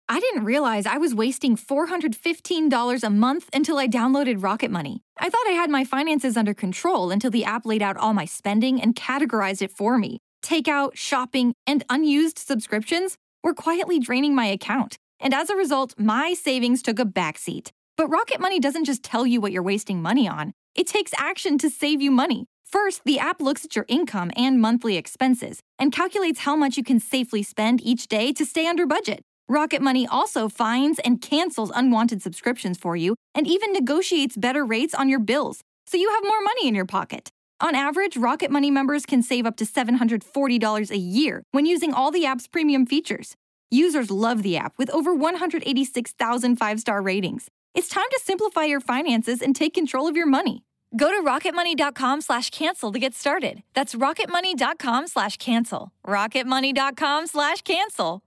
I didn't realize I was wasting $415 a month until I downloaded Rocket Money. I thought I had my finances under control until the app laid out all my spending and categorized it for me. Takeout, shopping, and unused subscriptions were quietly draining my account. And as a result, my savings took a backseat. But Rocket Money doesn't just tell you what you're wasting money on. It takes action to save you money. First, the app looks at your income and monthly expenses and calculates how much you can safely spend each day to stay under budget. Rocket Money also finds and cancels unwanted subscriptions for you and even negotiates better rates on your bills, so you have more money in your pocket. On average, Rocket Money members can save up to $740 a year when using all the app's premium features. Users love the app with over 186,000 five-star ratings. It's time to simplify your finances and take control of your money. Go to rocketmoney.com/cancel to get started. That's rocketmoney.com/cancel. rocketmoney.com/cancel.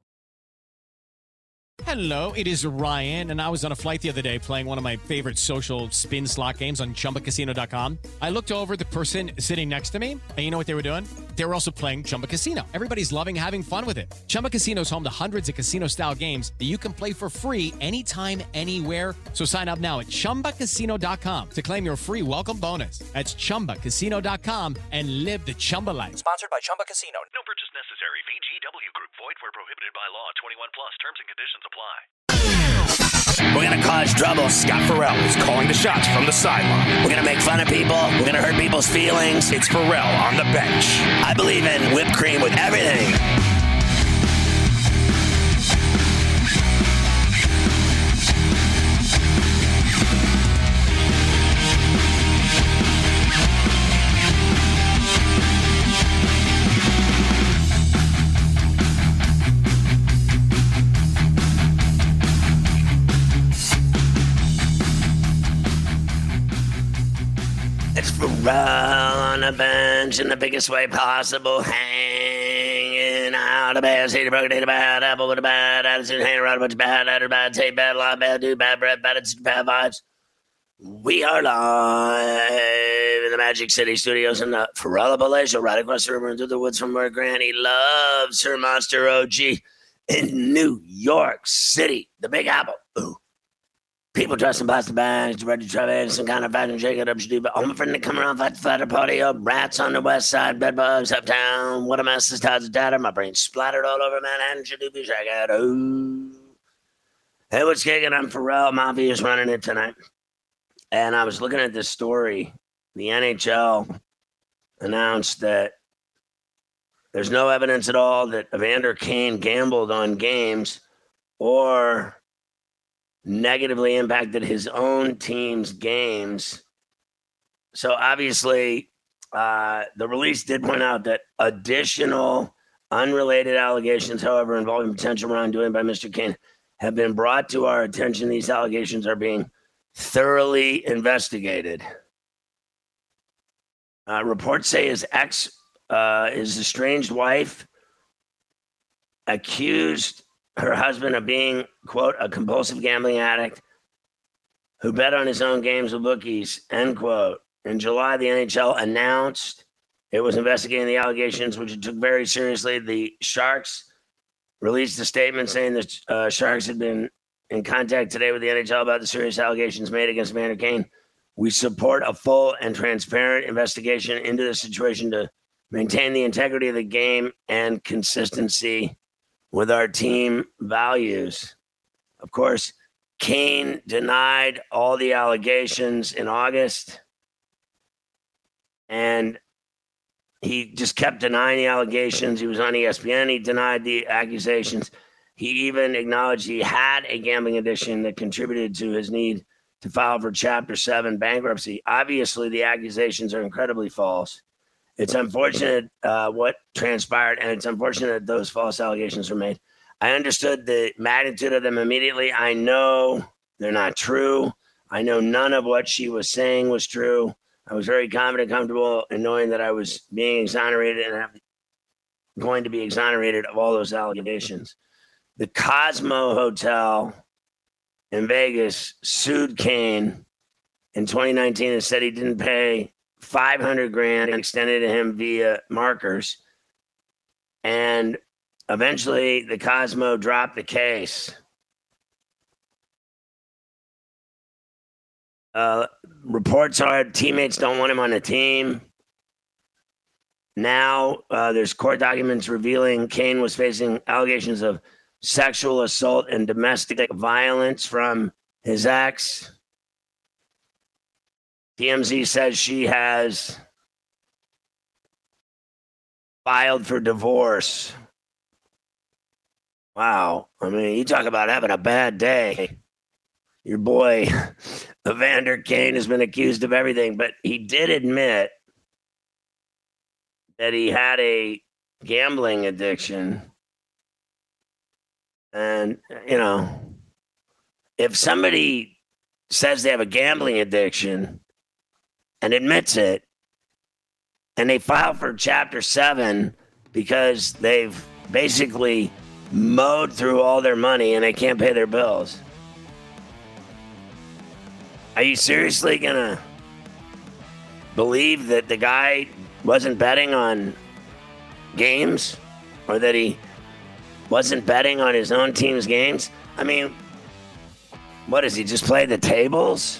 Hello, it is Ryan, and I was on a flight the other day playing one of my favorite social spin slot games on ChumbaCasino.com. I looked over at the person sitting next to me, and you know what they were doing? They were also playing Chumba Casino. Everybody's loving having fun with it. Chumba Casino is home to hundreds of casino-style games that you can play for free anytime, anywhere. So sign up now at ChumbaCasino.com to claim your free welcome bonus. That's ChumbaCasino.com and live the Chumba life. Sponsored by Chumba Casino. No purchase necessary. VGW Group. Void where prohibited by law. 21 plus. Terms and conditions apply. We're going to cause trouble. Scott Farrell is calling the shots from the sideline. We're going to make fun of people. We're going to hurt people's feelings. It's Farrell on the bench. I believe in whipped cream with everything. It's Farrell on the bench in the biggest way possible, hanging out. A bad seed, a broken date, a bad apple with a bad attitude, hanging around a bunch of bad attitude, bad tape, bad lie, bad dude, bad breath, bad attitude, bad vibes. We are live in the Magic City Studios in the Farrell Show, right across the river and through the woods from where Granny loves her Monster OG in New York City, the Big Apple. Ooh. People dressed in plastic bags, ready to travel some kind of fashion shake it up, should do. But all my friends that come around, fight the fighter, party up, rats on the west side, bed bugs uptown. What a mess, this tide's a data. My brain splattered all over Manhattan, should do be shake it. Ooh. Hey, what's kicking? I'm Farrell. Mafia is running it tonight. And I was looking at this story. The NHL announced that there's no evidence at all that Evander Kane gambled on games or negatively impacted his own team's games. So obviously, the release did point out that additional unrelated allegations, however, involving potential wrongdoing by Mr. Kane have been brought to our attention. These allegations are being thoroughly investigated. Reports say his his estranged wife, accused her husband of being, quote, a compulsive gambling addict who bet on his own games with bookies, end quote. In July, the NHL announced it was investigating the allegations, which it took very seriously. The Sharks released a statement saying that Sharks had been in contact today with the NHL about the serious allegations made against Evander Kane. We support a full and transparent investigation into the situation to maintain the integrity of the game and consistency with our team values. Of course, Kane denied all the allegations in August, and he just kept denying the allegations. He was on ESPN. He denied the accusations. He even acknowledged he had a gambling addiction that contributed to his need to file for Chapter 7 bankruptcy. Obviously, the accusations are incredibly false. It's unfortunate what transpired, and it's unfortunate that those false allegations were made. I understood the magnitude of them immediately. I know they're not true. I know none of what she was saying was true. I was very confident, comfortable in knowing that I was being exonerated and I'm going to be exonerated of all those allegations. The Cosmo Hotel in Vegas sued Kane in 2019 and said he didn't pay $500,000 and extended to him via markers. And eventually the Cosmo dropped the case. Reports are teammates don't want him on the team. Now there's court documents revealing Kane was facing allegations of sexual assault and domestic violence from his ex. TMZ says she has filed for divorce. Wow. I mean, you talk about having a bad day. Your boy, Evander Kane, has been accused of everything, but he did admit that he had a gambling addiction. And, you know, if somebody says they have a gambling addiction and admits it, and they file for Chapter 7 because they've basically mowed through all their money and they can't pay their bills, are you seriously going to believe that the guy wasn't betting on games or that he wasn't betting on his own team's games? I mean, what does he just play the tables?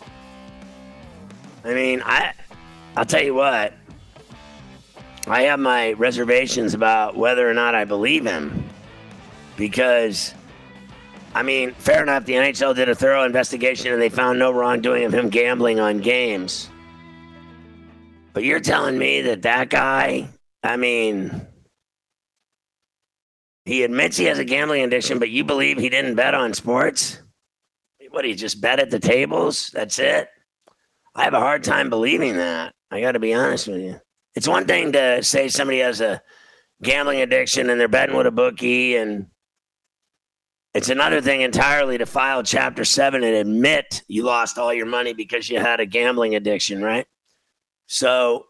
I mean, I'll tell you what, I have my reservations about whether or not I believe him because, I mean, fair enough, the NHL did a thorough investigation and they found no wrongdoing of him gambling on games. But you're telling me that guy, I mean, he admits he has a gambling addiction, but you believe he didn't bet on sports? What, he just bet at the tables? That's it? I have a hard time believing that. I got to be honest with you. It's one thing to say somebody has a gambling addiction and they're betting with a bookie, and it's another thing entirely to file Chapter 7 and admit you lost all your money because you had a gambling addiction, right? So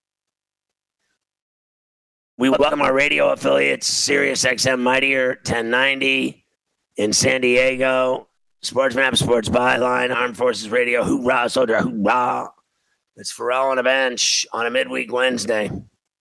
we welcome our radio affiliates, Sirius XM Mightier 1090 in San Diego, Sports Map, Sports Byline, Armed Forces Radio, hoorah, soldier, hoorah. It's Pharrell on a bench on a midweek Wednesday.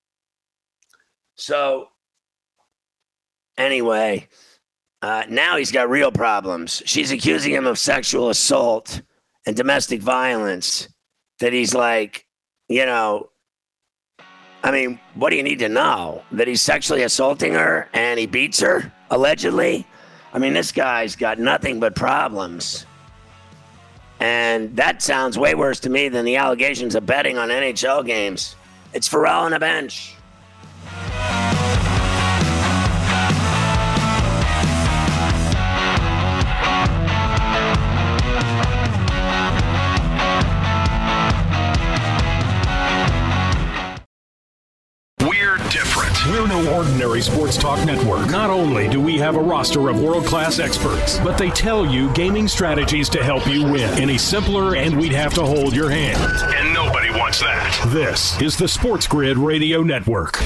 So anyway, now he's got real problems. She's accusing him of sexual assault and domestic violence that he's like, you know, I mean, what do you need to know? That he's sexually assaulting her and he beats her, allegedly? I mean, this guy's got nothing but problems. And that sounds way worse to me than the allegations of betting on NHL games. It's Pharrell on a bench. We're no ordinary sports talk network. Not only do we have a roster of world-class experts, but they tell you gaming strategies to help you win. Any simpler and we'd have to hold your hand. And nobody wants that. This is the Sports Grid Radio Network.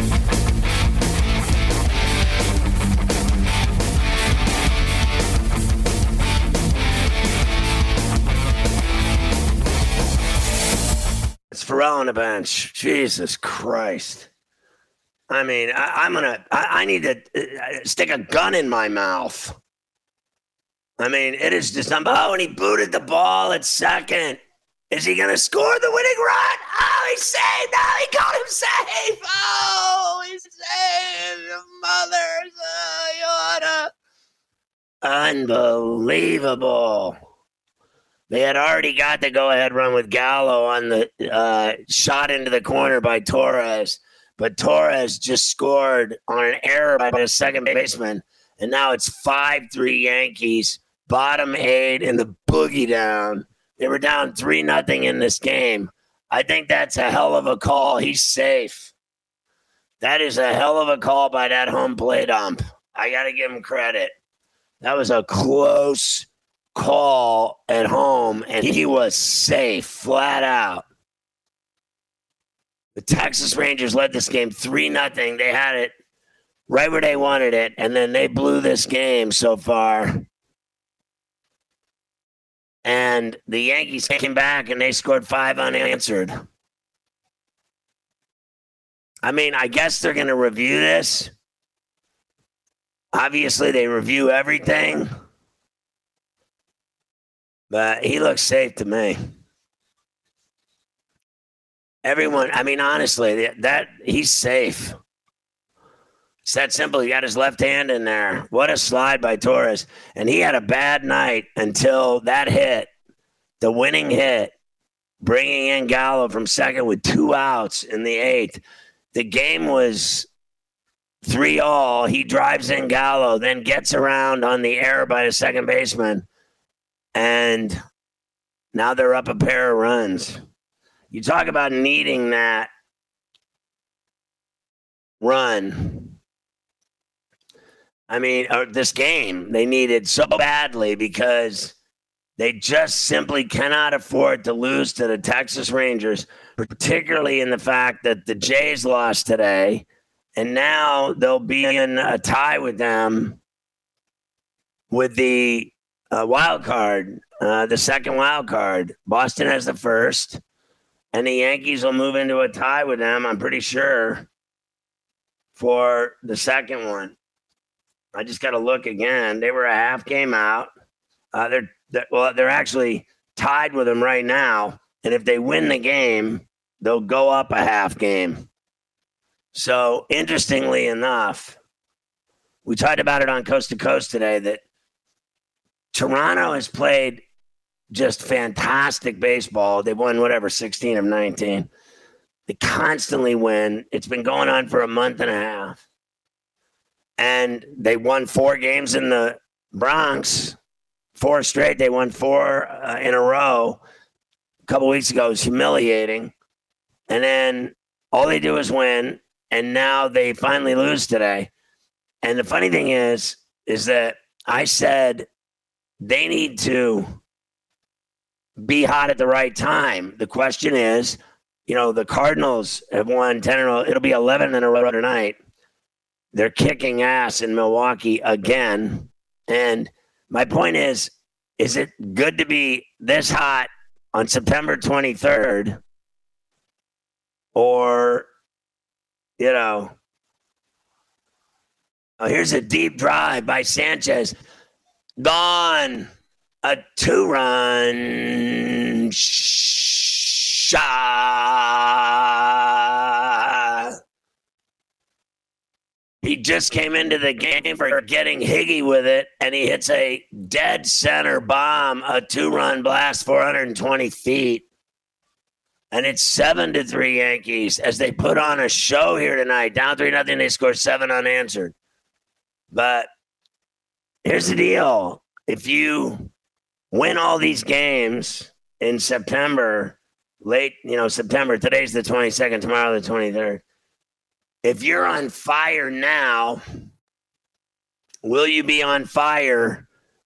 It's Pharrell on the bench. Jesus Christ. I mean, I need to stick a gun in my mouth. I mean, it is just, oh, and he booted the ball at second. Is he going to score the winning run? Oh, he's saved. No, he called him safe. Oh, he's saved. Mothers, unbelievable. They had already got the go-ahead run with Gallo on the shot into the corner by Torres. But Torres just scored on an error by the second baseman, and now it's 5-3 Yankees, bottom 8 in the boogie down. They were down 3-0 in this game. I think that's a hell of a call. He's safe. That is a hell of a call by that home plate ump. I got to give him credit. That was a close call at home, and he was safe, flat out. The Texas Rangers led this game 3-0. They had it right where they wanted it, and then they blew this game so far. And the Yankees came back, and they scored 5 unanswered. I mean, I guess they're going to review this. Obviously, they review everything. But he looks safe to me. Everyone, I mean, honestly, that he's safe. It's that simple. He got his left hand in there. What a slide by Torres. And he had a bad night until that hit, the winning hit, bringing in Gallo from second with 2 outs in the 8th. The game was 3-all. He drives in Gallo, then gets around on the error by the second baseman. And now they're up a pair of runs. You talk about needing that run. I mean, this game, they needed so badly because they just simply cannot afford to lose to the Texas Rangers, particularly in the fact that the Jays lost today, and now they'll be in a tie with them with the wild card, the second wild card. Boston has the first, and the Yankees will move into a tie with them, I'm pretty sure, for the second one. I just got to look again. They were a half game out. They're actually tied with them right now. And if they win the game, they'll go up a half game. So interestingly enough, we talked about it on Coast to Coast today that Toronto has played just fantastic baseball. They've won 16 of 19. They constantly win. It's been going on for a month and a half. And they won 4 games in the Bronx, 4 straight. They won 4 in a row. A couple weeks ago, it was humiliating. And then all they do is win. And now they finally lose today. And the funny thing is that I said they need to be hot at the right time. The question is, the Cardinals have won 10 in a row. It'll be 11 in a row tonight. They're kicking ass in Milwaukee again. And my point is it good to be this hot on September 23rd? Or, here's a deep drive by Sanchez. Gone. A 2-run shot. He just came into the game for getting Higgy with it, and he hits a dead center bomb, a 2-run blast, 420 feet. And it's 7-3 Yankees as they put on a show here tonight. Down 3-0, they score 7 unanswered. But here's the deal. If you win all these games in September, late, September, today's the 22nd, tomorrow the 23rd. If you're on fire now, will you be on fire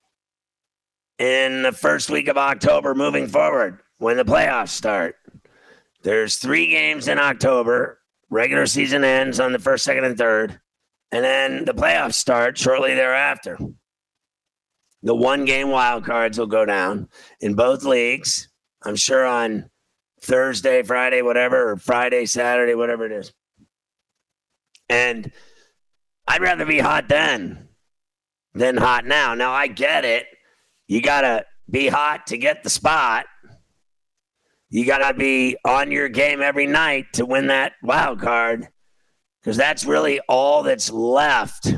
in the first week of October moving forward when the playoffs start? There's 3 games in October. Regular season ends on the 1st, 2nd, and 3rd. And then the playoffs start shortly thereafter. The 1-game wild cards will go down in both leagues. I'm sure on Thursday, Friday, whatever, or Friday, Saturday, whatever it is. And I'd rather be hot then than hot now. Now, I get it. You got to be hot to get the spot. You got to be on your game every night to win that wild card, because that's really all that's left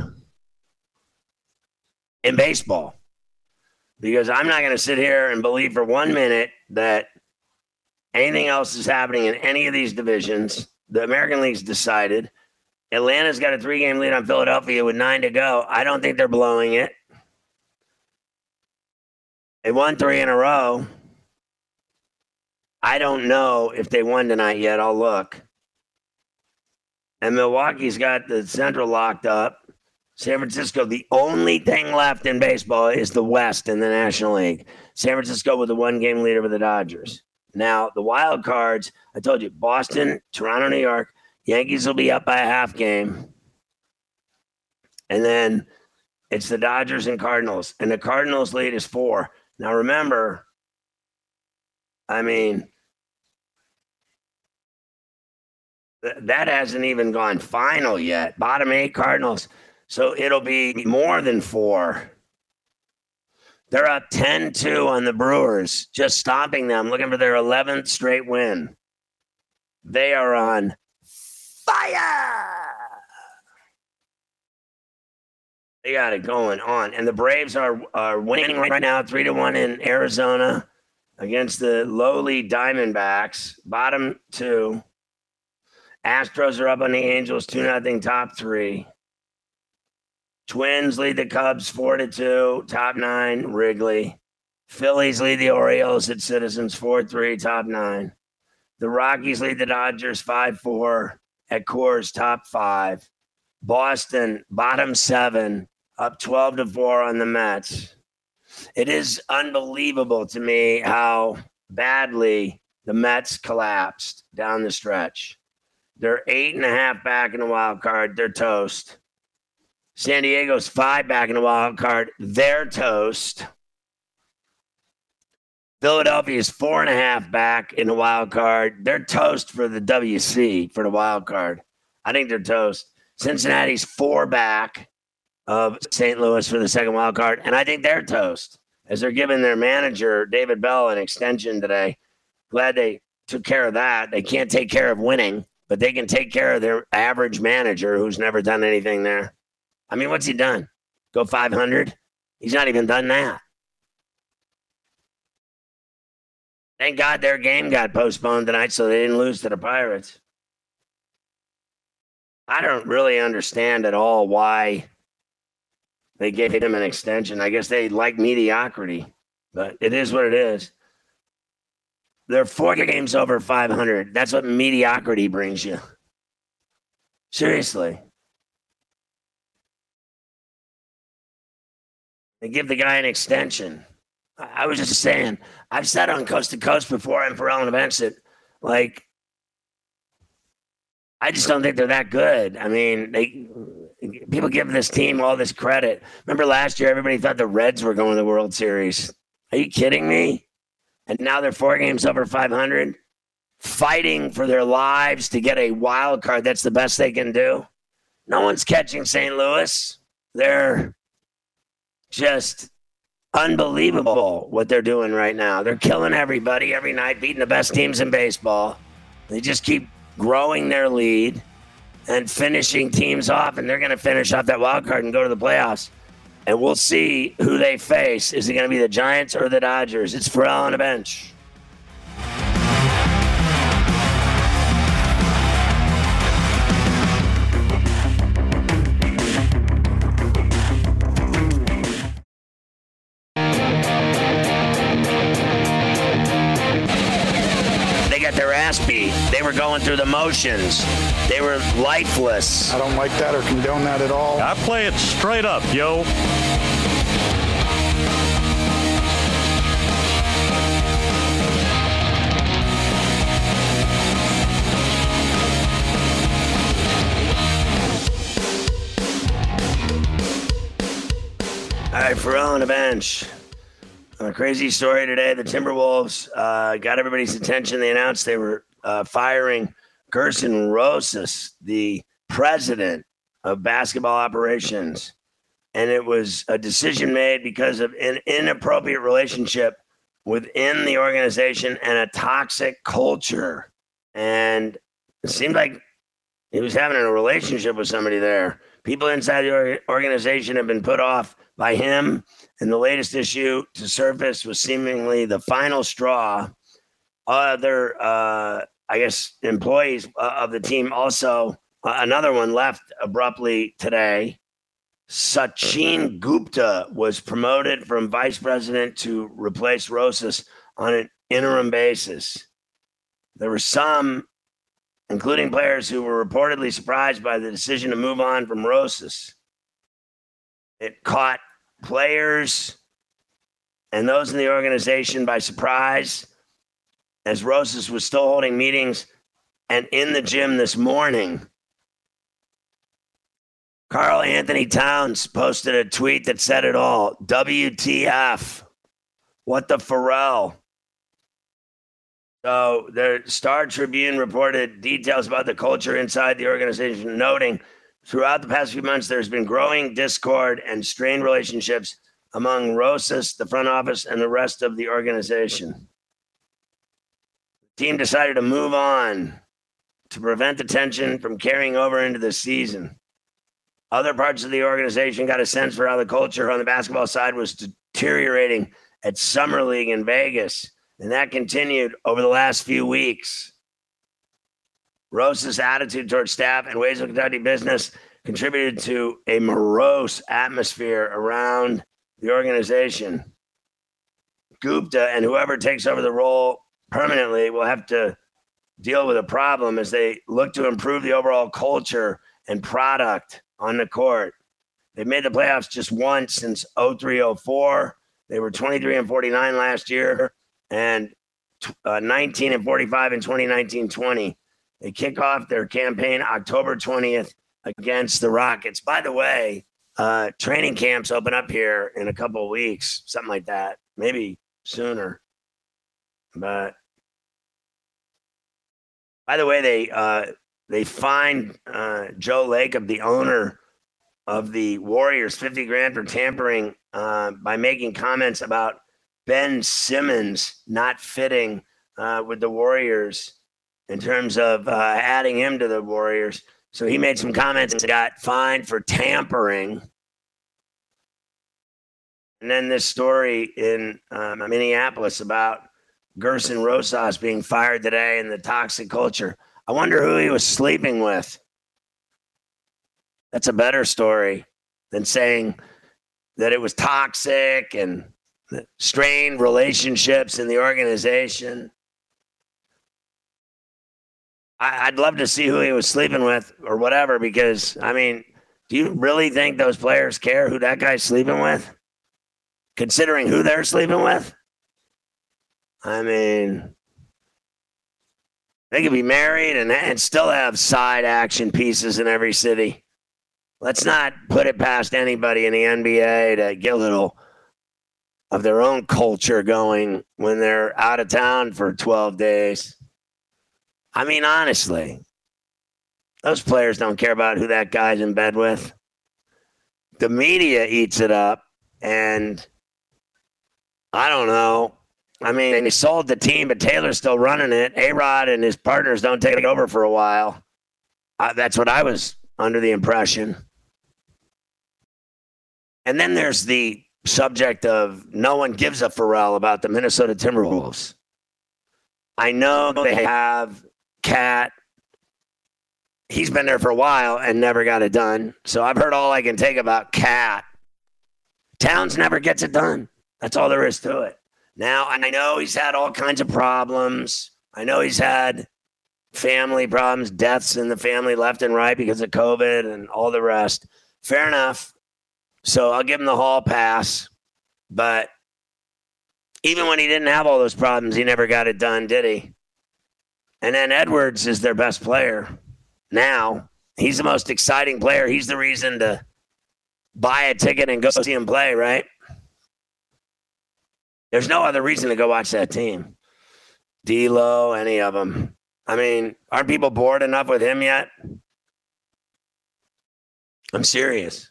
in baseball. Because I'm not going to sit here and believe for 1 minute that anything else is happening in any of these divisions. The American League's decided. Atlanta's got a 3-game lead on Philadelphia with 9 to go. I don't think they're blowing it. They won 3 in a row. I don't know if they won tonight yet. I'll look. And Milwaukee's got the Central locked up. San Francisco, the only thing left in baseball is the West in the National League. San Francisco with a 1-game lead over the Dodgers. Now, the wild cards, I told you, Boston, Toronto, New York. Yankees will be up by a half game. And then it's the Dodgers and Cardinals. And the Cardinals lead is 4. Now, remember, that hasn't even gone final yet. Bottom 8 Cardinals. So it'll be more than 4. They're up 10-2 on the Brewers, just stopping them, looking for their 11th straight win. They are on fire. They got it going on. And the Braves are winning right now 3-1 in Arizona against the lowly Diamondbacks, bottom 2. Astros are up on the Angels 2-0, top 3. Twins lead the Cubs 4-2, top 9, Wrigley. Phillies lead the Orioles at Citizens 4-3, top 9. The Rockies lead the Dodgers 5-4 at Coors, top 5. Boston, bottom 7, up 12-4 on the Mets. It is unbelievable to me how badly the Mets collapsed down the stretch. They're 8.5 back in the wild card. They're toast. San Diego's 5 back in the wild card. They're toast. Philadelphia's 4.5 back in the wild card. They're toast for the WC, for the wild card. I think they're toast. Cincinnati's 4 back of St. Louis for the second wild card, and I think they're toast, as they're giving their manager, David Bell, an extension today. Glad they took care of that. They can't take care of winning, but they can take care of their average manager who's never done anything there. I mean, what's he done? Go 500? He's not even done that. Thank God their game got postponed tonight so they didn't lose to the Pirates. I don't really understand at all why they gave him an extension. I guess they like mediocrity, but it is what it is. They're 4 games over 500. That's what mediocrity brings you. Seriously. They give the guy an extension. I was just saying, I've said on Coast to Coast before and for Ellen events that, like, I just don't think they're that good. I mean, people give this team all this credit. Remember last year, everybody thought the Reds were going to the World Series. Are you kidding me? And now they're 4 games over 500, fighting for their lives to get a wild card. That's the best they can do. No one's catching St. Louis. They're just unbelievable what they're doing right now. They're killing everybody every night, beating the best teams in baseball. They just keep growing their lead and finishing teams off, and they're going to finish off that wild card and go to the playoffs. And we'll see who they face. Is it going to be the Giants or the Dodgers? It's Ferrall on the bench. Beat. They were going through the motions. They were lifeless. I don't like that or condone that at all. I play it straight up, yo. All right, Ferrall on the bench. A crazy story today. The Timberwolves got everybody's attention. They announced they were firing Gerson Rosas, the president of basketball operations. And it was a decision made because of an inappropriate relationship within the organization and a toxic culture. And it seemed like he was having a relationship with somebody there. People inside the organization have been put off by him. And the latest issue to surface was seemingly the final straw. Other, employees of the team also, another one left abruptly today. Sachin Gupta was promoted from vice president to replace Rosas on an interim basis. There were some, including players, who were reportedly surprised by the decision to move on from Rosas. It caught players and those in the organization by surprise, as Rosas was still holding meetings and in the gym this morning. Karl Anthony Towns posted a tweet that said it all. WTF. What the Ferrall? So the Star Tribune reported details about the culture inside the organization, noting throughout the past few months, there's been growing discord and strained relationships among Rosas, the front office, and the rest of the organization. The team decided to move on to prevent the tension from carrying over into the season. Other parts of the organization got a sense for how the culture on the basketball side was deteriorating at Summer League in Vegas, and that continued over the last few weeks. Rosas' attitude towards staff and ways of conducting business contributed to a morose atmosphere around the organization. Gupta and whoever takes over the role permanently will have to deal with a problem as they look to improve the overall culture and product on the court. They've made the playoffs just once since 03-04. They were 23-49 last year and 19-45 in 2019-20. They kick off their campaign October 20th against the Rockets. By the way, training camps open up here in a couple of weeks, something like that, maybe sooner. But by the way, they fined Joe Lacob, the owner of the Warriors, $50,000 for tampering by making comments about Ben Simmons not fitting with the Warriors in terms of adding him to the Warriors. So he made some comments and got fined for tampering. And then this story in Minneapolis about Gerson Rosas being fired today and the toxic culture. I wonder who he was sleeping with. That's a better story than saying that it was toxic and strained relationships in the organization. I'd love to see who he was sleeping with or whatever, because, I mean, do you really think those players care who that guy's sleeping with? Considering who they're sleeping with? I mean, they could be married and still have side action pieces in every city. Let's not put it past anybody in the NBA to get a little of their own culture going when they're out of town for 12 days. I mean, honestly, those players don't care about who that guy's in bed with. The media eats it up, and I don't know. I mean, they sold the team, but Taylor's still running it. A-Rod and his partners don't take it over for a while. That's what I was under the impression. And then there's the subject of no one gives a Pharrell about the Minnesota Timberwolves. I know they have Cat. He's been there for a while and never got it done. So I've heard all I can take about Cat. Towns never gets it done. That's all there is to it. Now, I know he's had all kinds of problems. I know he's had family problems, deaths in the family left and right because of COVID and all the rest. Fair enough. So I'll give him the hall pass. But even when he didn't have all those problems, he never got it done, did he? And then Edwards is their best player. Now, he's the most exciting player. He's the reason to buy a ticket and go see him play, right? There's no other reason to go watch that team. D'Lo, any of them. I mean, aren't people bored enough with him yet? I'm serious.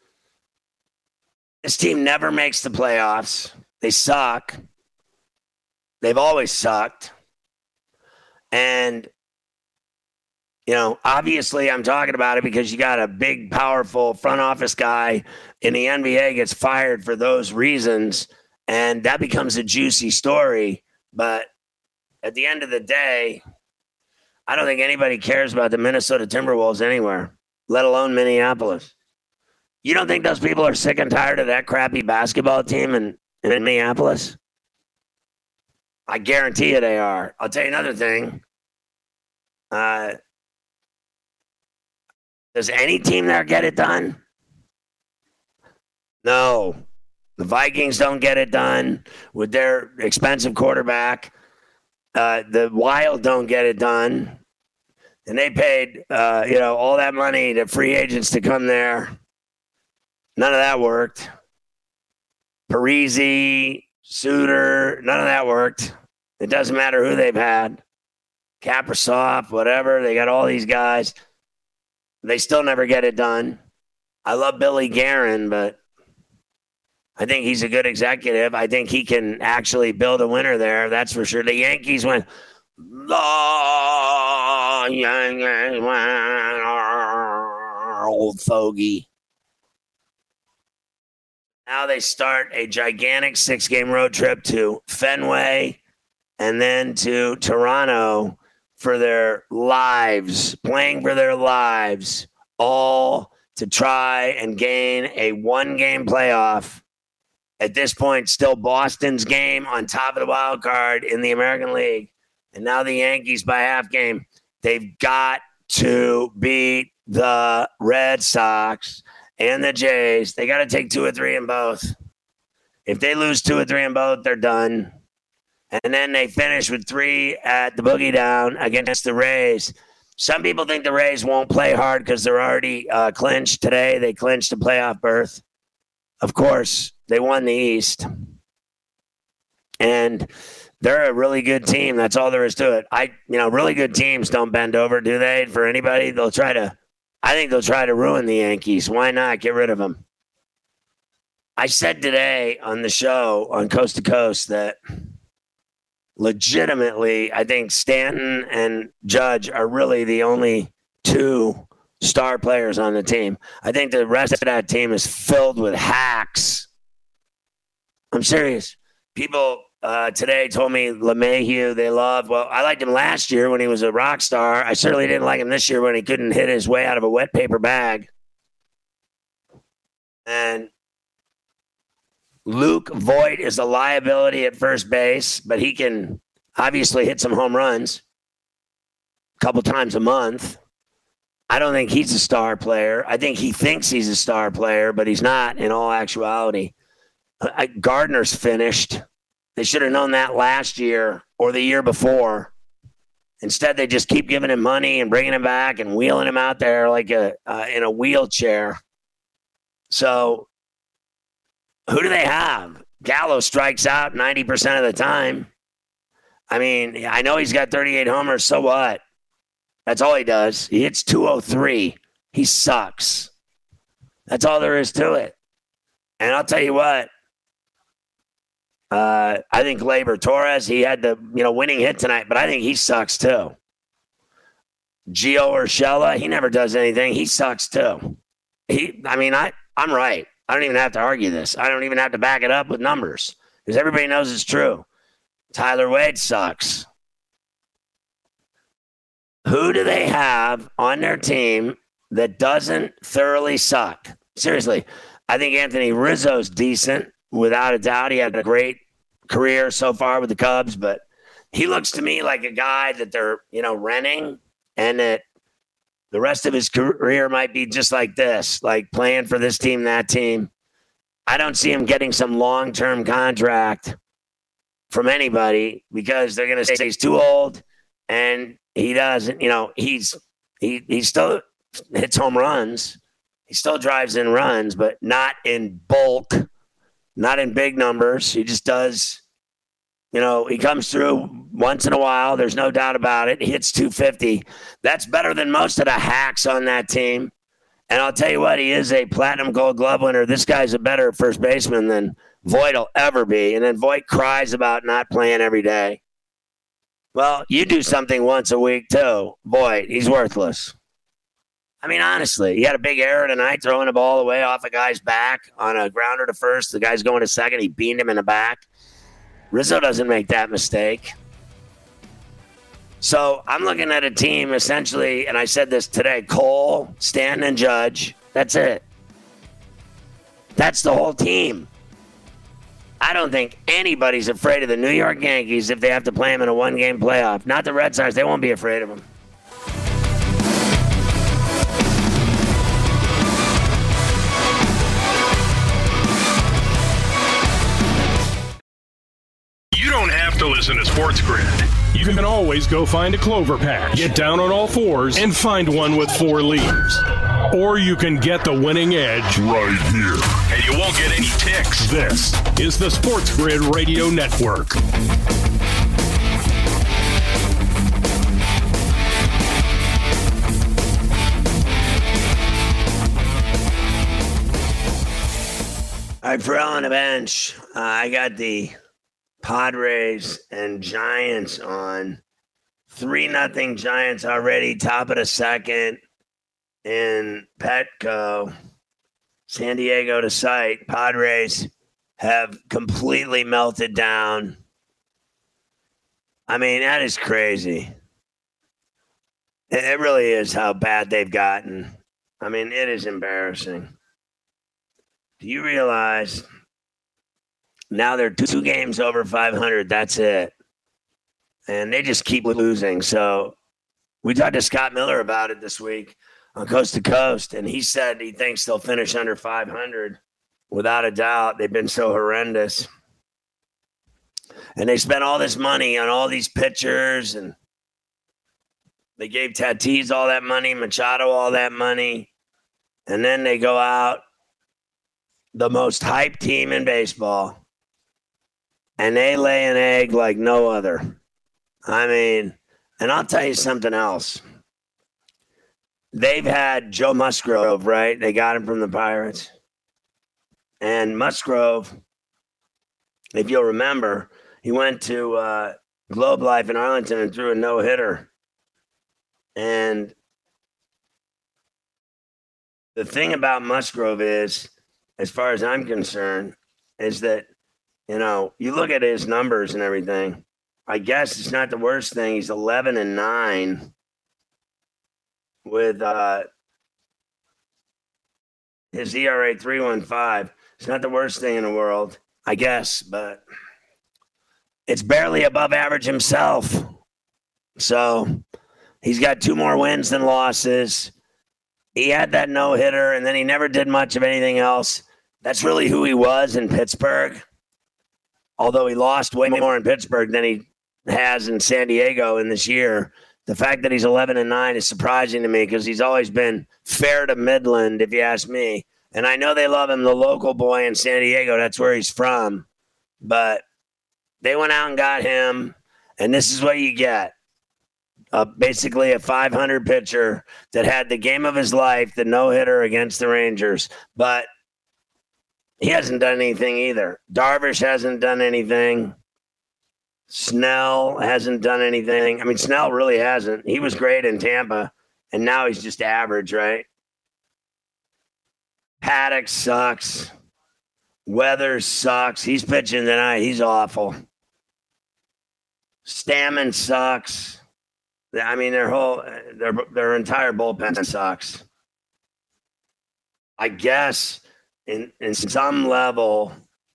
This team never makes the playoffs. They suck. They've always sucked. And, you know, obviously I'm talking about it because you got a big, powerful front office guy in the NBA gets fired for those reasons. And that becomes a juicy story. But at the end of the day, I don't think anybody cares about the Minnesota Timberwolves anywhere, let alone Minneapolis. You don't think those people are sick and tired of that crappy basketball team in Minneapolis? I guarantee you they are. I'll tell you another thing. Does any team there get it done? No. The Vikings don't get it done with their expensive quarterback. The Wild don't get it done. And they paid, all that money to free agents to come there. None of that worked. Parisi, Suter, none of that worked. It doesn't matter who they've had. Kaprizov, whatever. They got all these guys. They still never get it done. I love Billy Guerin, but I think he's a good executive. I think he can actually build a winner there. That's for sure. The Yankees went, the Yankees went, old fogey. Now they start a gigantic 6-game road trip to Fenway and then to Toronto for their lives, playing for their lives, all to try and gain a 1-game playoff. At this point, still Boston's game on top of the wild card in the American League. And now the Yankees by half game. They've got to beat the Red Sox and the Jays. They got to take 2 or 3 in both. If they lose 2 or 3 in both, they're done. And then they finish with 3 at the Boogie Down against the Rays. Some people think the Rays won't play hard because they're already clinched today. They clinched a playoff berth. Of course, they won the East. And they're a really good team. That's all there is to it. Really good teams don't bend over, do they? For anybody, I think they'll try to ruin the Yankees. Why not? Get rid of them. I said today on the show on Coast to Coast that legitimately, I think Stanton and Judge are really the only 2 star players on the team. I think the rest of that team is filled with hacks. I'm serious. People today told me LeMahieu they love. Well, I liked him last year when he was a rock star. I certainly didn't like him this year when he couldn't hit his way out of a wet paper bag. And Luke Voit is a liability at first base, but he can obviously hit some home runs a couple times a month. I don't think he's a star player. I think he thinks he's a star player, but he's not in all actuality. Gardner's finished. They should have known that last year or the year before. Instead, they just keep giving him money and bringing him back and wheeling him out there like in a wheelchair. So who do they have? Gallo strikes out 90% of the time. I mean, I know he's got 38 homers. So what? That's all he does. He hits 203. He sucks. That's all there is to it. And I'll tell you what. I think Gleyber Torres, he had the winning hit tonight, but I think he sucks too. Gio Urshela, he never does anything. He sucks too. I'm right. I don't even have to argue this. I don't even have to back it up with numbers because everybody knows it's true. Tyler Wade sucks. Who do they have on their team that doesn't thoroughly suck? Seriously, I think Anthony Rizzo's decent. Without a doubt, he had a great career so far with the Cubs, but he looks to me like a guy that they're, renting, and that the rest of his career might be just like this, like playing for this team, that team. I don't see him getting some long-term contract from anybody because they're going to say he's too old, and he doesn't, he still hits home runs. He still drives in runs, but not in bulk. Not in big numbers. He just does, he comes through once in a while. There's no doubt about it. He hits 250. That's better than most of the hacks on that team. And I'll tell you what, he is a platinum gold glove winner. This guy's a better first baseman than Voit will ever be. And then Voit cries about not playing every day. Well, you do something once a week too. Voit, he's worthless. I mean, honestly, he had a big error tonight, throwing the ball away off a guy's back on a grounder to first. The guy's going to second. He beamed him in the back. Rizzo doesn't make that mistake. So I'm looking at a team essentially, and I said this today, Cole, Stanton, and Judge. That's it. That's the whole team. I don't think anybody's afraid of the New York Yankees if they have to play them in a 1-game playoff. Not the Red Sox. They won't be afraid of them. You don't have to listen to Sports Grid. You can always go find a clover patch, get down on all fours, and find one with 4 leaves. Or you can get the winning edge right here. And you won't get any ticks. This is the Sports Grid Radio Network. All All right, for on the bench, I got the Padres and Giants on. 3-0 Giants already, top of the second in Petco. San Diego to sight. Padres have completely melted down. I mean, that is crazy. It really is how bad they've gotten. I mean, it is embarrassing. Do you realize now they're 2 games over 500? That's it. And they just keep losing. So we talked to Scott Miller about it this week on Coast to Coast, and he said he thinks they'll finish under 500 without a doubt. They've been so horrendous. And they spent all this money on all these pitchers, and they gave Tatis all that money, Machado all that money, and then they go out, the most hyped team in baseball, and they lay an egg like no other. I mean, and I'll tell you something else. They've had Joe Musgrove, right? They got him from the Pirates. And Musgrove, if you'll remember, he went to Globe Life in Arlington and threw a no-hitter. And the thing about Musgrove is, as far as I'm concerned, is that, you know, you look at his numbers and everything, I guess it's not the worst thing. He's 11-9 with his ERA 3.15. It's not the worst thing in the world, I guess, but it's barely above average himself. So he's got 2 more wins than losses. He had that no-hitter, and then he never did much of anything else. That's really who he was in Pittsburgh, although he lost way more in Pittsburgh than he has in San Diego in this year. The fact that he's 11-9 is surprising to me because he's always been fair to Midland, if you ask me. And I know they love him, the local boy in San Diego. That's where he's from. But they went out and got him, and this is what you get. Basically a 500 pitcher that had the game of his life, the no-hitter against the Rangers. But he hasn't done anything either. Darvish hasn't done anything. Snell hasn't done anything. I mean, Snell really hasn't. He was great in Tampa, and now he's just average, right? Paddock sucks. Weathers sucks. He's pitching tonight. He's awful. Stammen sucks. I mean, their entire bullpen sucks. I guess in some level,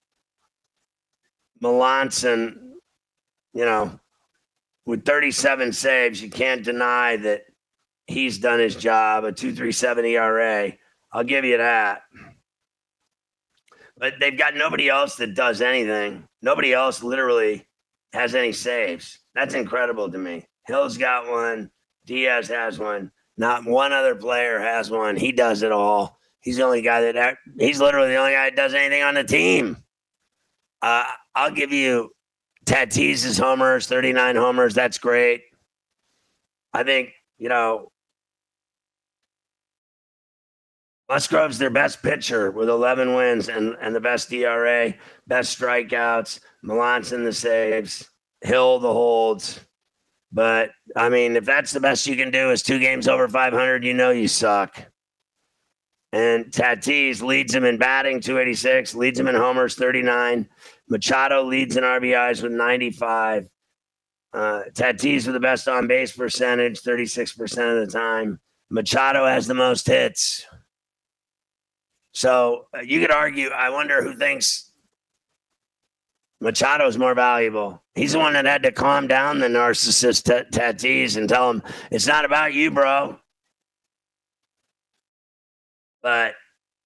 Melanson, you know, with 37 saves, you can't deny that he's done his job. A 2.37 ERA, I'll give you that. But they've got nobody else that does anything. Nobody else literally has any saves. That's incredible to me. Hill's got one. Diaz has one. Not one other player has one. He does it all. He's the only guy he's literally the only guy that does anything on the team. I'll give you Tatis's homers, 39 homers. That's great. I think, you know, Musgrove's their best pitcher with 11 wins and the best ERA, best strikeouts, Melanson the saves, Hill the holds. But, I mean, if that's the best you can do is 2 games over 500, you know you suck. And Tatis leads him in batting, 286, leads him in homers, 39. Machado leads in RBIs with 95. Tatis with the best on-base percentage, 36% of the time. Machado has the most hits. So you could argue, I wonder who thinks Machado is more valuable. He's the one that had to calm down the narcissist Tatis and tell him, it's not about you, bro. But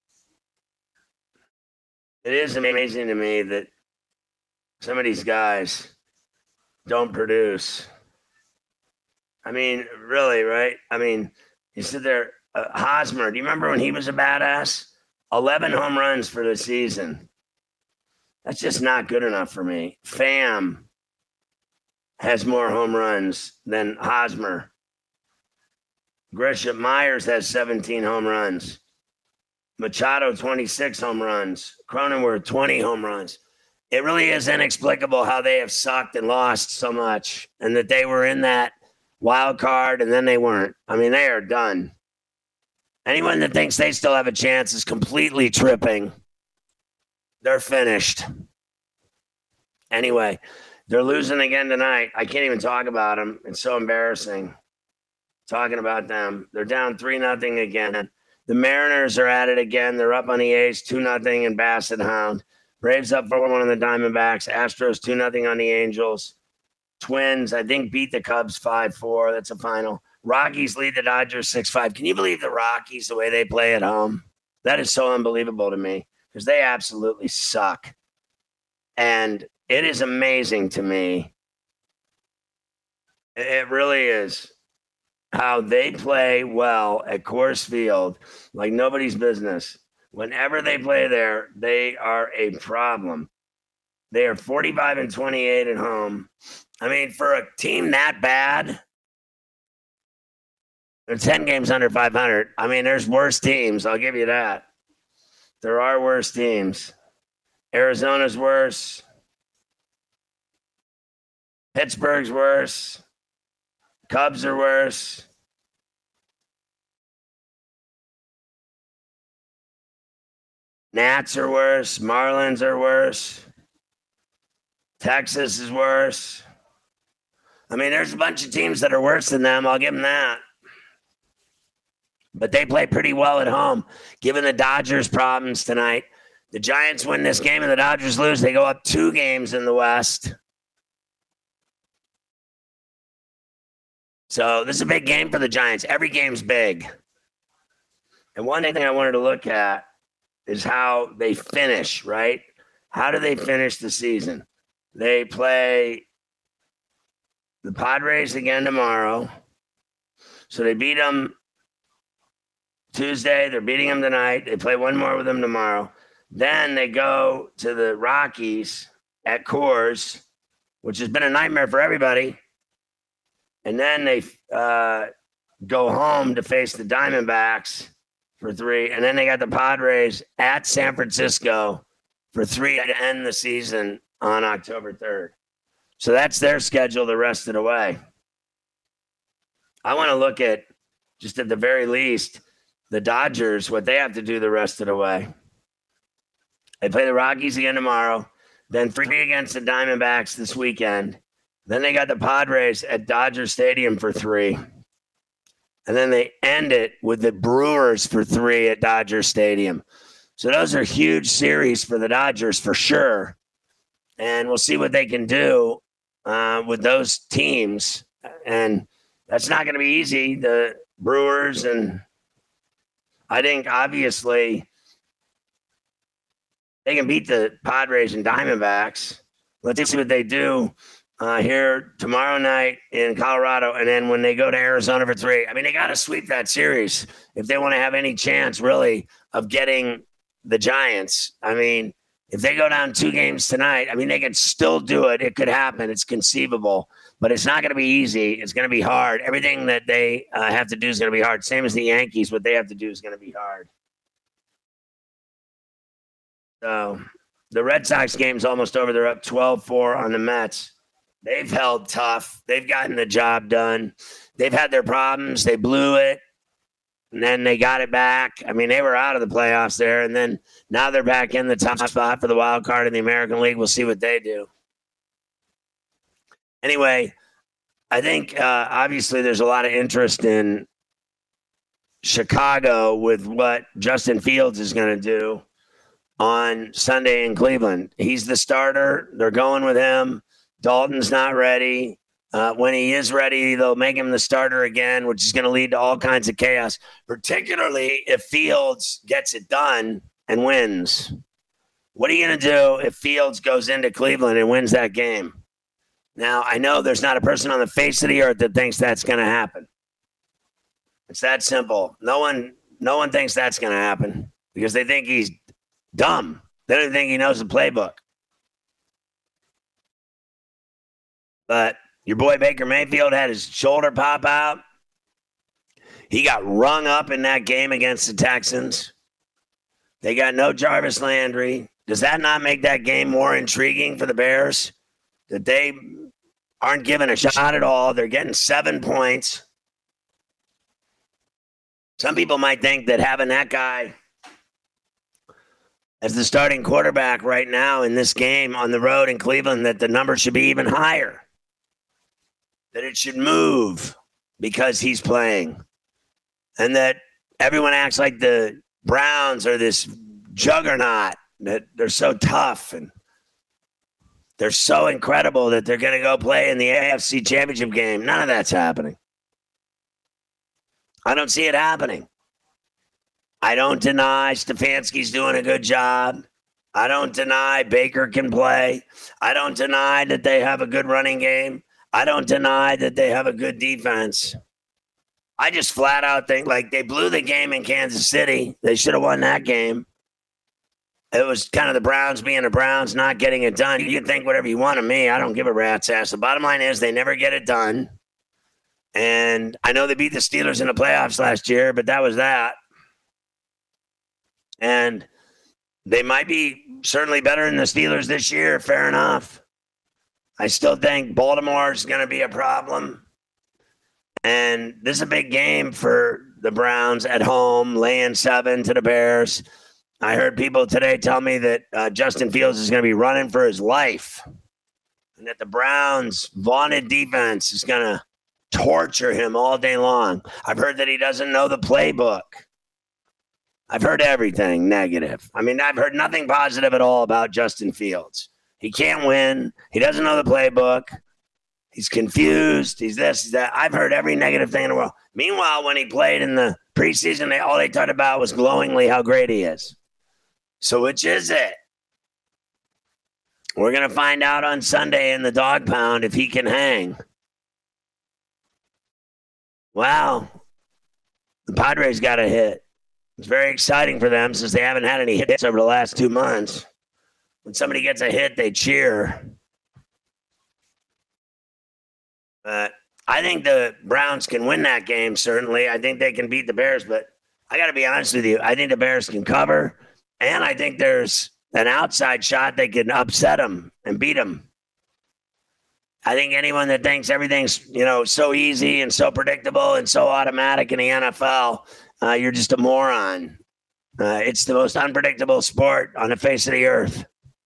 it is amazing to me that some of these guys don't produce. I mean, really, right? I mean, you sit there, Hosmer, do you remember when he was a badass? 11 home runs for the season. That's just not good enough for me. Pham has more home runs than Hosmer. Grisham Myers has 17 home runs. Machado, 26 home runs. Cronenworth, 20 home runs. It really is inexplicable how they have sucked and lost so much, and that they were in that wild card and then they weren't. I mean, they are done. Anyone that thinks they still have a chance is completely tripping. They're finished. Anyway, they're losing again tonight. I can't even talk about them. It's so embarrassing talking about them. They're down 3-0 again. The Mariners are at it again. They're up on the A's 2-0 in Basset Hound. Braves up 4-1 on the Diamondbacks. Astros 2-0 on the Angels. Twins, I think, beat the Cubs 5-4. That's a final. Rockies lead the Dodgers 6-5. Can you believe the Rockies, the way they play at home? That is so unbelievable to me because they absolutely suck. And it is amazing to me. It really is how they play well at Coors Field like nobody's business. Whenever they play there, they are a problem. They are 45-28 at home. I mean, for a team that bad, they're 10 games under 500. I mean, there's worse teams. I'll give you that. There are worse teams. Arizona's worse. Pittsburgh's worse. Cubs are worse. Nats are worse. Marlins are worse. Texas is worse. I mean, there's a bunch of teams that are worse than them. I'll give them that. But they play pretty well at home, given the Dodgers' problems tonight. The Giants win this game and the Dodgers lose. They go up 2 games in the West. So this is a big game for the Giants. Every game's big. And one thing I wanted to look at is how they finish, right? How do they finish the season? They play the Padres again tomorrow. So they beat them Tuesday. They're beating them tonight. They play one more with them tomorrow. Then they go to the Rockies at Coors, which has been a nightmare for everybody. And then they go home to face the Diamondbacks for 3. And then they got the Padres at San Francisco for 3 to end the season on October 3rd. So that's their schedule the rest of the way. I want to look at, just at the very least, the Dodgers, what they have to do the rest of the way. They play the Rockies again tomorrow, then 3 against the Diamondbacks this weekend. Then they got the Padres at Dodger Stadium for 3. And then they end it with the Brewers for 3 at Dodger Stadium. So those are huge series for the Dodgers for sure. And we'll see what they can do with those teams. And that's not going to be easy. The Brewers, and I think obviously they can beat the Padres and Diamondbacks. Let's see what they do here tomorrow night in Colorado. And then when they go to Arizona for 3, I mean, they got to sweep that series if they want to have any chance really of getting the Giants. I mean, if they go down 2 games tonight, I mean, they can still do it. It could happen. It's conceivable, but it's not going to be easy. It's going to be hard. Everything that they have to do is going to be hard. Same as the Yankees. What they have to do is going to be hard. So the Red Sox game's almost over. They're up 12-4 on the Mets. They've held tough. They've gotten the job done. They've had their problems. They blew it, and then they got it back. I mean, they were out of the playoffs there, and then now they're back in the top spot for the wild card in the American League. We'll see what they do. Anyway, I think obviously there's a lot of interest in Chicago with what Justin Fields is going to do on Sunday in Cleveland. He's the starter. They're going with him. Dalton's not ready. When he is ready, they'll make him the starter again, which is going to lead to all kinds of chaos, particularly if Fields gets it done and wins. What are you going to do if Fields goes into Cleveland and wins that game? Now, I know there's not a person on the face of the earth that thinks that's going to happen. It's that simple. No one thinks that's going to happen because they think he's dumb. They don't think he knows the playbook. But your boy Baker Mayfield had his shoulder pop out. He got rung up in that game against the Texans. They got no Jarvis Landry. Does that not make that game more intriguing for the Bears? That they aren't given a shot at all. They're getting 7 points. Some people might think that having that guy as the starting quarterback right now in this game on the road in Cleveland, that the number should be even higher. That it should move because he's playing. And that everyone acts like the Browns are this juggernaut, that they're so tough and they're so incredible that they're going to go play in the AFC Championship game. None of that's happening. I don't see it happening. I don't deny Stefanski's doing a good job. I don't deny Baker can play. I don't deny that they have a good running game. I don't deny that they have a good defense. I just flat out think like they blew the game in Kansas City. They should have won that game. It was kind of the Browns being the Browns, not getting it done. You can think whatever you want of me. I don't give a rat's ass. The bottom line is they never get it done. And I know they beat the Steelers in the playoffs last year, but that was that. And they might be certainly better than the Steelers this year. Fair enough. I still think Baltimore is going to be a problem. And this is a big game for the Browns at home, laying 7 to the Bears. I heard people today tell me that Justin Fields is going to be running for his life and that the Browns' vaunted defense is going to torture him all day long. I've heard that he doesn't know the playbook. I've heard everything negative. I mean, I've heard nothing positive at all about Justin Fields. He can't win. He doesn't know the playbook. He's confused. He's this, he's that. I've heard every negative thing in the world. Meanwhile, when he played in the preseason, all they talked about was glowingly how great he is. So which is it? We're going to find out on Sunday in the dog pound if he can hang. Wow. The Padres got a hit. It's very exciting for them since they haven't had any hits over the last 2 months. When somebody gets a hit, they cheer. I think the Browns can win that game, certainly. I think they can beat the Bears, but I got to be honest with you. I think the Bears can cover, and I think there's an outside shot they can upset them and beat them. I think anyone that thinks everything's, so easy and so predictable and so automatic in the NFL, you're just a moron. It's the most unpredictable sport on the face of the earth.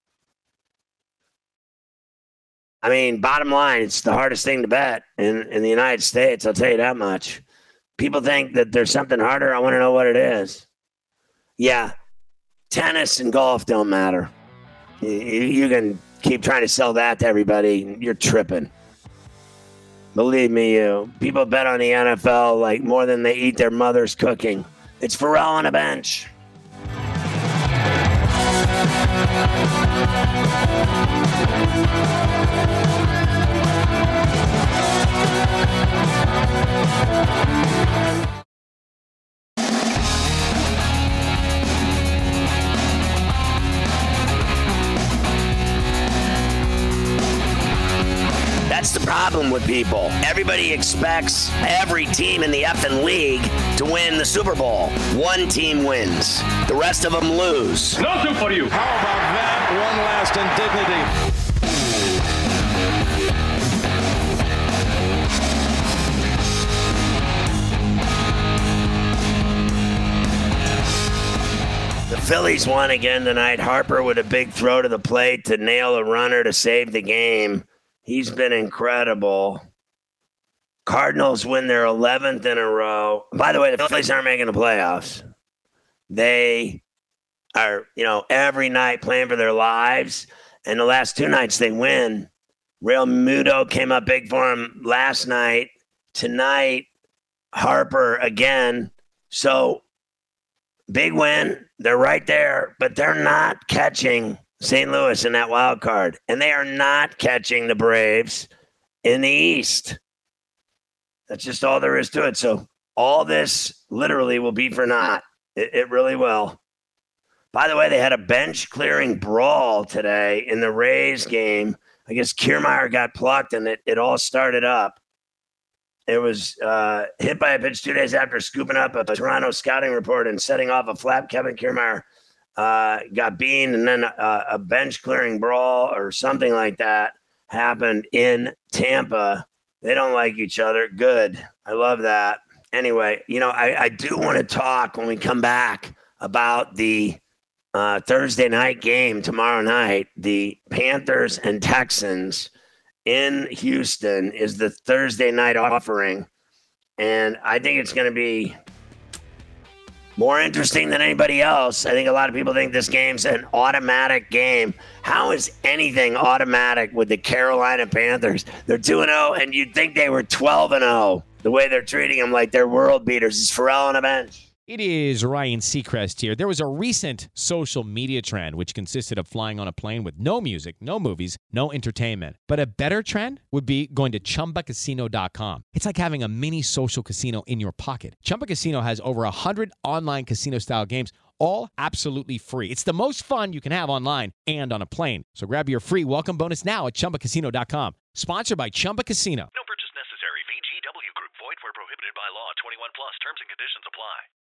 I mean, bottom line, it's the hardest thing to bet in the United States. I'll tell you that much. People think that there's something harder. I want to know what it is. Yeah, tennis and golf don't matter. You can keep trying to sell that to everybody. You're tripping. Believe me, people bet on the NFL like more than they eat their mother's cooking. It's Pharrell on a bench. That's the problem with people. Everybody expects every team in the effing league to win the Super Bowl. One team wins. The rest of them lose. Nothing for you. How about that? One last indignity. The Phillies won again tonight. Harper with a big throw to the plate to nail a runner to save the game. He's been incredible. Cardinals win their 11th in a row. By the way, the Phillies aren't making the playoffs. They are, every night playing for their lives. And the last 2 nights they win. Real Muto came up big for him last night. Tonight, Harper again. So, big win. They're right there, but they're not catching St. Louis in that wild card. And they are not catching the Braves in the East. That's just all there is to it. So all this literally will be for naught. It really will. By the way, they had a bench clearing brawl today in the Rays game. I guess Kiermaier got plucked and it all started up. It was hit by a pitch 2 days after scooping up a Toronto scouting report and setting off a flap. Kevin Kiermaier got beamed, and then a bench clearing brawl or something like that happened in Tampa. They don't like each other. Good. I love that. Anyway, I do want to talk when we come back about the Thursday night game tomorrow night. The Panthers and Texans in Houston is the Thursday night offering. And I think it's going to be more interesting than anybody else. I think a lot of people think this game's an automatic game. How is anything automatic with the Carolina Panthers? They're 2-0, and you'd think they were 12-0. The way they're treating them like they're world beaters. Is Pharrell on a bench? It is Ryan Seacrest here. There was a recent social media trend which consisted of flying on a plane with no music, no movies, no entertainment. But a better trend would be going to ChumbaCasino.com. It's like having a mini social casino in your pocket. Chumba Casino has over 100 online casino-style games, all absolutely free. It's the most fun you can have online and on a plane. So grab your free welcome bonus now at ChumbaCasino.com. Sponsored by Chumba Casino. No purchase necessary. VGW Group. Void where prohibited by law. 21 plus. Terms and conditions apply.